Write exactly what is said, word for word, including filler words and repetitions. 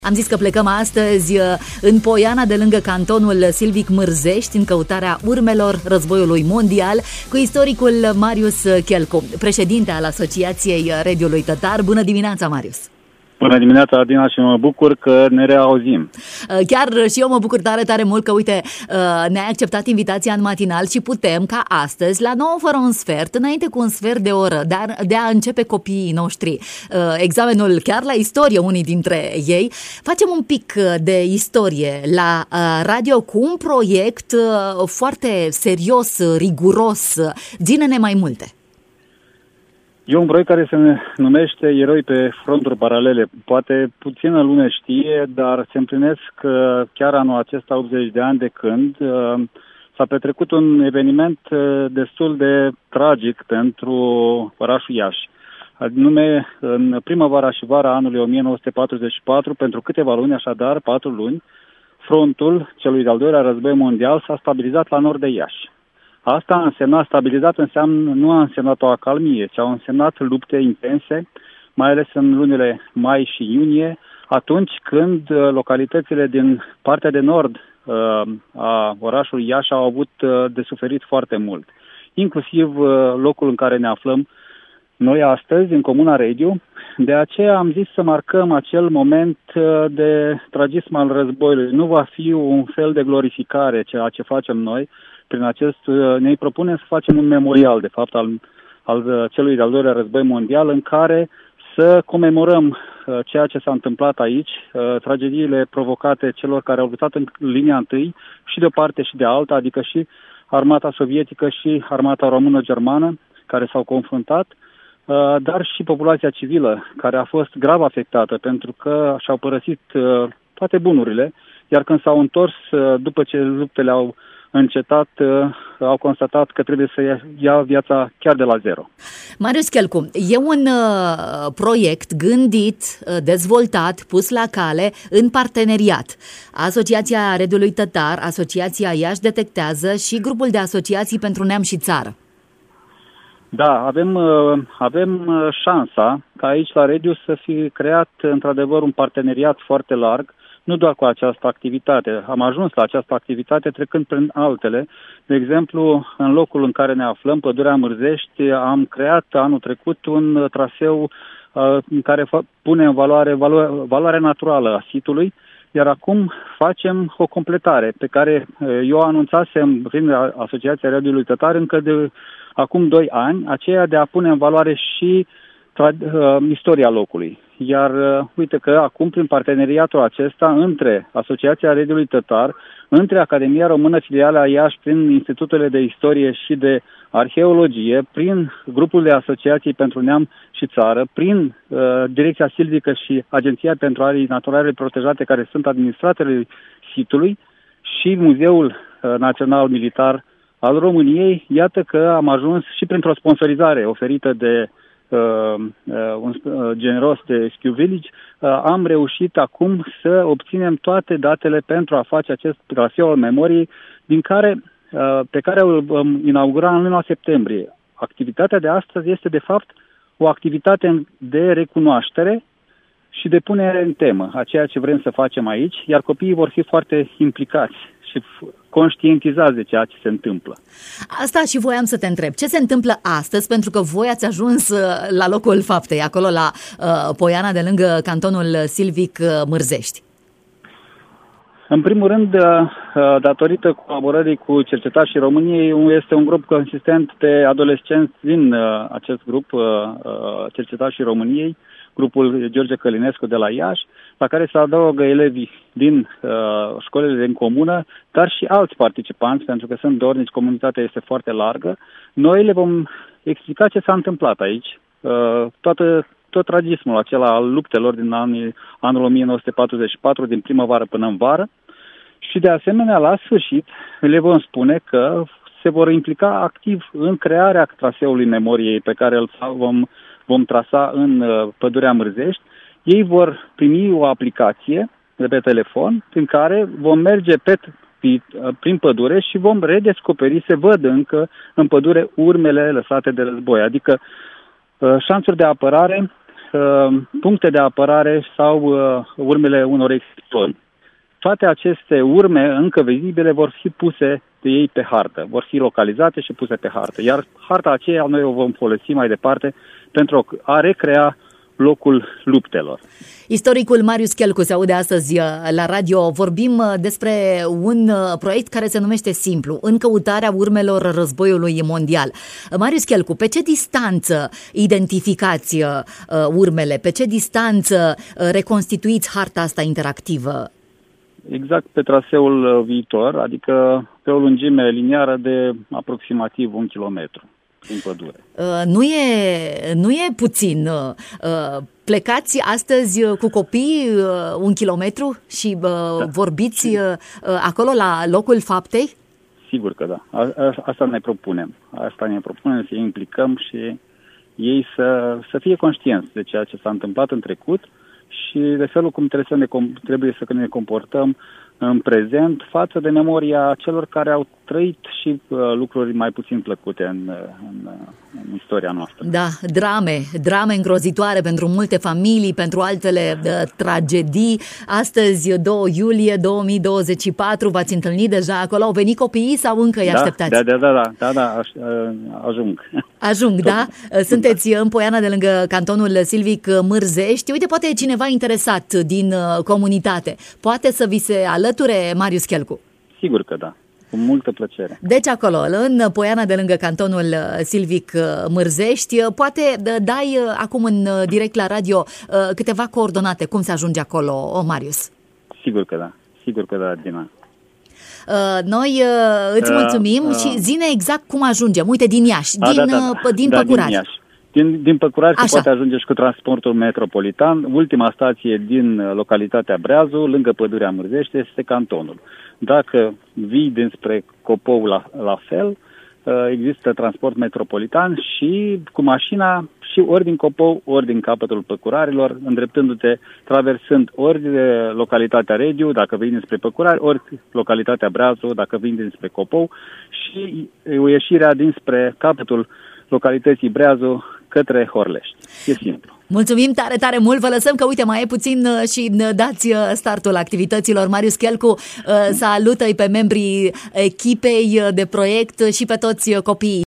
Am zis că plecăm astăzi în Poiana de lângă cantonul Silvic Mârzești în căutarea urmelor războiului mondial cu istoricul Marius Chelcu, președinte al Asociației Rediului Tătar. Bună dimineața, Marius! Bună dimineața, Adina, și mă bucur că ne reauzim. Chiar și eu mă bucur tare, tare mult că, uite, ne-ai acceptat invitația în matinal și putem ca astăzi, la nouă fără un sfert, înainte cu un sfert de oră, de a, de a începe copiii noștri examenul chiar la istorie, unii dintre ei, facem un pic de istorie la radio cu un proiect foarte serios, riguros. Ține-ne mai multe. E un proiect care se numește Eroi pe fronturi paralele. Poate puțină lume știe, dar se împlinesc chiar anul acesta optzeci de ani de când uh, s-a petrecut un eveniment uh, destul de tragic pentru orașul Iași. Anume, în primăvara și vara anului o mie nouă sute patruzeci și patru, pentru câteva luni, așadar patru luni, frontul celui de-al doilea război mondial s-a stabilizat la nord de Iași. Asta a însemnat, stabilizat înseamnă, nu a însemnat o acalmie, ci au însemnat lupte intense, mai ales în lunile mai și iunie, atunci când localitățile din partea de nord uh, a orașului Iași au avut uh, de suferit foarte mult. Inclusiv uh, locul în care ne aflăm noi astăzi, în Comuna Rediu. De aceea am zis să marcăm acel moment uh, de tragism al războiului. Nu va fi un fel de glorificare ceea ce facem noi. Prin acest, ne propunem să facem un memorial, de fapt, al, al celui de-al doilea război mondial, în care să comemorăm uh, ceea ce s-a întâmplat aici, uh, tragediile provocate celor care au luptat în linia întâi, și de o parte și de alta, adică și armata sovietică și armata română-germană, care s-au confruntat, uh, dar și populația civilă, care a fost grav afectată, pentru că și-au părăsit uh, toate bunurile, iar când s-au întors, uh, după ce luptele au încetat, au constatat că trebuie să ia viața chiar de la zero. Marius Chelcu, e un uh, proiect gândit, uh, dezvoltat, pus la cale în parteneriat. Asociația Rediului Tătar, Asociația Iași Detectează și grupul de asociații pentru neam și țară. Da, avem, uh, avem șansa ca aici la Rediu să fi creat într-adevăr un parteneriat foarte larg, nu doar cu această activitate. Am ajuns la această activitate trecând prin altele. De exemplu, în locul în care ne aflăm, Pădurea Mârzești, am creat anul trecut un traseu uh, în care fa- pune în valoare valo- valoarea naturală a sitului, iar acum facem o completare pe care uh, eu anunțasem prin Asociația Rediului Tătar încă de acum doi ani, aceea de a pune în valoare și tra- uh, istoria locului. Iar uh, uite că acum, prin parteneriatul acesta între Asociația Rediului Tătar, între Academia Română Filiala Iași, prin Institutele de Istorie și de Arheologie, prin grupul de asociații pentru neam și țară, prin uh, Direcția Silvică și Agenția pentru Arii Naturale Protejate, care sunt administratele sitului, și Muzeul uh, Național Militar al României, iată că am ajuns și printr-o sponsorizare oferită de Uh, uh, un uh, generos de Schiu Village, uh, am reușit acum să obținem toate datele pentru a face acest traseu al memoriei, din care, uh, pe care îl vom inaugura în luna septembrie. Activitatea de astăzi este, de fapt, o activitate de recunoaștere și de punere în temă a ceea ce vrem să facem aici, iar copiii vor fi foarte implicați și conștientizați de ceea ce se întâmplă. Asta și voiam să te întreb. Ce se întâmplă astăzi? Pentru că voi ați ajuns la locul faptei, acolo la uh, Poiana de lângă cantonul Silvic Mârzești. În primul rând, datorită colaborării cu Cercetașii României, este un grup consistent de adolescenți din acest grup, Cercetașii României, grupul George Călinescu de la Iași, la care se adaugă elevii din uh, școlile din comună, dar și alți participanți, pentru că sunt dornici, comunitatea este foarte largă. Noi le vom explica ce s-a întâmplat aici, uh, toată, tot tragismul acela al luptelor din anii, anul o mie nouă sute patruzeci și patru, din primăvară până în vară, și de asemenea, la sfârșit, le vom spune că se vor implica activ în crearea traseului memoriei pe care îl vom vom trasa în uh, Pădurea Mârzești. Ei vor primi o aplicație de pe telefon prin care vom merge pe, prin pădure și vom redescoperi, se văd încă în pădure urmele lăsate de război, adică uh, șanțuri de apărare uh, puncte de apărare sau uh, urmele unor explozii. Toate aceste urme încă vizibile vor fi puse de ei pe hartă, vor fi localizate și puse pe hartă. Iar harta aceea noi o vom folosi mai departe pentru a recrea locul luptelor. Istoricul Marius Chelcu se aude astăzi la radio. Vorbim despre un proiect care se numește simplu, În căutarea urmelor războiului mondial. Marius Chelcu, pe ce distanță identificați urmele? Pe ce distanță reconstituiți harta asta interactivă? Exact pe traseul viitor, adică pe o lungime liniară de aproximativ un kilometru în pădure. Nu e, nu e puțin. Plecați astăzi cu copii un kilometru și da. vorbiți acolo la locul faptei? Sigur că da. Asta ne propunem. Asta ne propunem să implicăm și ei să, să fie conștienți de ceea ce s-a întâmplat în trecut și de felul cum trebuie să ne, trebuie să ne comportăm în prezent față de memoria celor care au trăit și uh, lucruri mai puțin plăcute în, în, în istoria noastră. Da, drame, drame îngrozitoare pentru multe familii, pentru altele uh, tragedii. Astăzi, doi iulie două mii douăzeci și patru, v-ați întâlnit deja acolo? Au venit copiii sau încă îi așteptați? Da, da, da, da, da, da, ajung. Ajung, da? Sunteți în Poiana de lângă cantonul Silvic Mârzești. Uite, poate e cineva interesat din comunitate. Poate să vi se alăture Marius Chelcu? Sigur că da. Cu multă plăcere. Deci acolo, în Poiana de lângă cantonul Silvic Mârzești, poate dai acum în direct la radio câteva coordonate, cum se ajunge acolo, o, Marius? Sigur că da, sigur că da, Dina. Noi îți mulțumim uh, uh, și zi-ne exact cum ajungem. Uite, din Iași, a, din, da, da, da. din da, Păcurari. Din Iași. Din, din Păcurari se poate ajunge și cu transportul metropolitan. Ultima stație din localitatea Breazu, lângă pădurea Mârzești, este cantonul. Dacă vii dinspre Copou la, la fel, există transport metropolitan și cu mașina și ori din Copou, ori din capătul Păcurarilor, îndreptându-te, traversând ori localitatea Regiu, dacă vii dinspre Păcurari, ori localitatea Breazu, dacă vii dinspre Copou, și ieșirea dinspre capătul localității Breazu către Horlești. E simplu. Mulțumim tare, tare mult. Vă lăsăm că, uite, mai e puțin și dați startul activităților. Marius Chelcu, salută-i pe membrii echipei de proiect și pe toți copiii.